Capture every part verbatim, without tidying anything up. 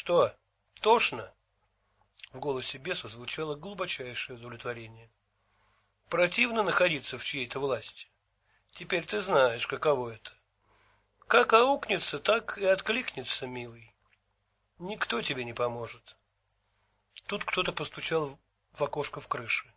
Что, тошно? В голосе беса звучало глубочайшее удовлетворение. Противно находиться в чьей-то власти. Теперь ты знаешь, каково это. Как аукнется, так и откликнется, милый. Никто тебе не поможет. Тут кто-то постучал в окошко в крыше.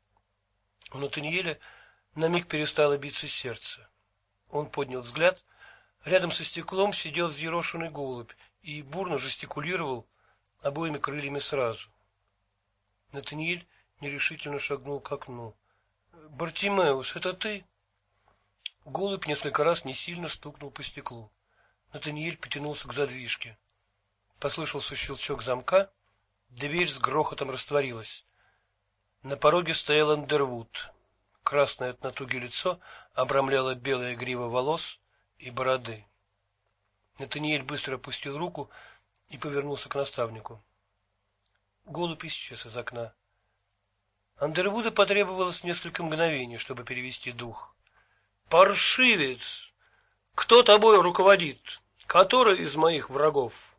У Натаниэля на миг перестало биться сердце. Он поднял взгляд. Рядом со стеклом сидел взъерошенный голубь и бурно жестикулировал обоими крыльями сразу. Натаниэль нерешительно шагнул к окну. Бартимеус, это ты? Голубь несколько раз не сильно стукнул по стеклу. Натаниэль потянулся к задвижке. Послышался щелчок замка, дверь с грохотом растворилась. На пороге стоял Андервуд. Красное от натуги лицо обрамляло белая грива волос и бороды. Натаниэль быстро опустил руку и повернулся к наставнику. Голубь исчез из окна. Андервуду потребовалось несколько мгновений, чтобы перевести дух. Паршивец! Кто тобой руководит? Который из моих врагов?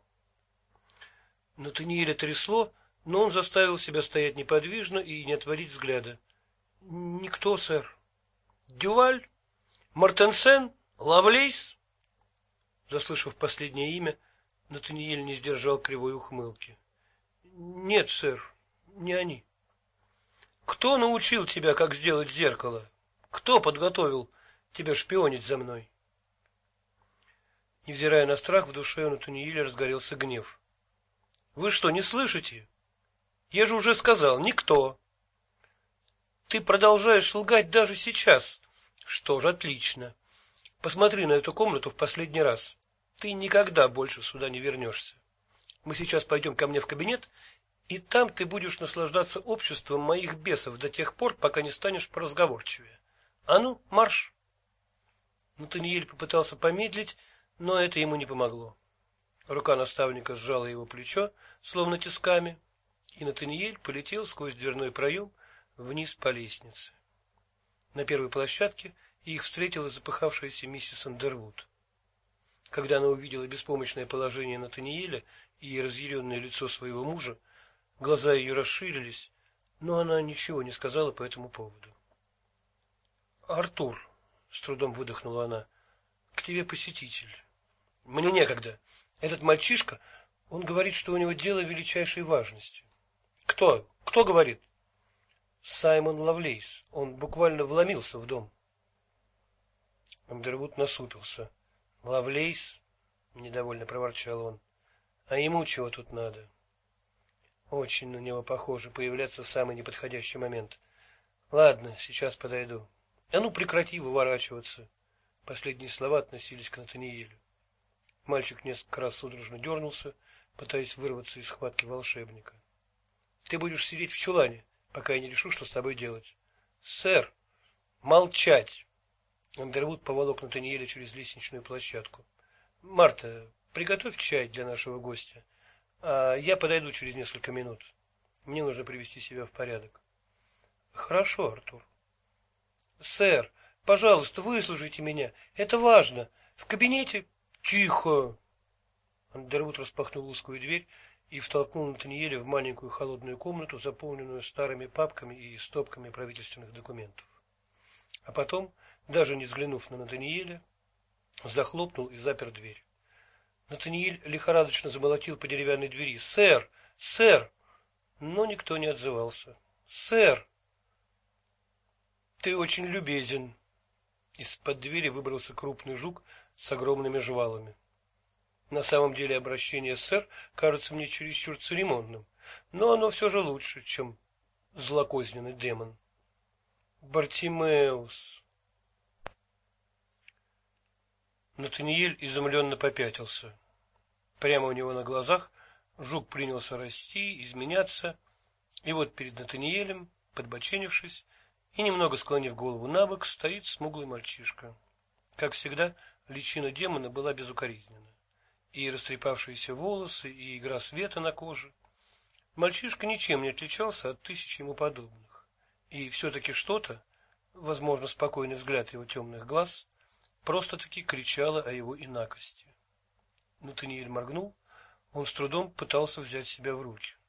Натаниэля трясло, но он заставил себя стоять неподвижно и не отводить взгляда. Никто, сэр. Дюваль? Мартенсен? Лавлейс? Заслышав последнее имя, Натаниэль не сдержал кривой ухмылки. Нет, сэр, не они. Кто научил тебя, как сделать зеркало? Кто подготовил тебя шпионить за мной? Невзирая на страх, в душе у Натаниэля разгорелся гнев. Вы что, не слышите? Я же уже сказал, никто. Ты продолжаешь лгать даже сейчас. Что ж, отлично. Посмотри на эту комнату в последний раз. Ты никогда больше сюда не вернешься. Мы сейчас пойдем ко мне в кабинет, и там ты будешь наслаждаться обществом моих бесов до тех пор, пока не станешь поразговорчивее. А ну, марш. Натаниэль попытался помедлить, но это ему не помогло. Рука наставника сжала его плечо, словно тисками, и Натаниэль полетел сквозь дверной проем вниз по лестнице. На первой площадке их встретила запыхавшаяся миссис Андервуд. Когда она увидела беспомощное положение Натаниэля и разъяренное лицо своего мужа, глаза ее расширились, но она ничего не сказала по этому поводу. Артур, с трудом выдохнула она, к тебе посетитель. Мне некогда. Этот мальчишка, он говорит, что у него дело величайшей важности. Кто? Кто говорит? Саймон Лавлейс. Он буквально вломился в дом. Андервуд насупился. Лавлейс, недовольно проворчал он. А ему чего тут надо? Очень на него похоже появляться в самый неподходящий момент. Ладно, сейчас подойду. А ну прекрати выворачиваться. Последние слова относились к Натаниэлю. Мальчик несколько раз судорожно дернулся, пытаясь вырваться из схватки волшебника. Ты будешь сидеть в чулане, пока я не решу, что с тобой делать. Сэр, молчать. Андервуд поволок Натаниэля через лестничную площадку. Марта, приготовь чай для нашего гостя. А я подойду через несколько минут. Мне нужно привести себя в порядок. Хорошо, Артур. Сэр, пожалуйста, выслушайте меня. Это важно. В кабинете тихо. Андервуд распахнул узкую дверь и втолкнул Натаниэля в маленькую холодную комнату, заполненную старыми папками и стопками правительственных документов. А потом, даже не взглянув на Натаниэля, захлопнул и запер дверь. Натаниэль лихорадочно замолотил по деревянной двери. Сэр, сэр, но никто не отзывался. Сэр, ты очень любезен. Из-под двери выбрался крупный жук с огромными жвалами. На самом деле обращение сэр кажется мне чересчур церемонным, но оно все же лучше, чем злокозненный демон. Бартимеус. Натаниэль изумленно попятился. Прямо у него на глазах жук принялся расти, изменяться, и вот перед Натаниэлем, подбоченившись и немного склонив голову набок, стоит смуглый мальчишка. Как всегда, личина демона была безукоризненна. И растрепавшиеся волосы, и игра света на коже. Мальчишка ничем не отличался от тысяч ему подобных. И все-таки что-то, возможно, спокойный взгляд его темных глаз, просто-таки кричало о его инакости. Натаниэль моргнул, Он с трудом пытался взять себя в руки.